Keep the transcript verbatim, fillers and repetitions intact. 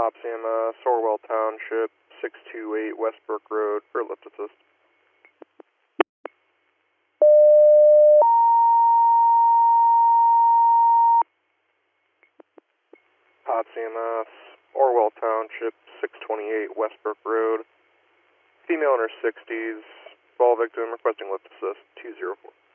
Hop C M S, Orwell Township, six two eight Westbrook Road for lift assist. Hop C M S, Orwell Township, six twenty-eight Westbrook Road. Female in her sixties, fall victim requesting lift assist two zero four.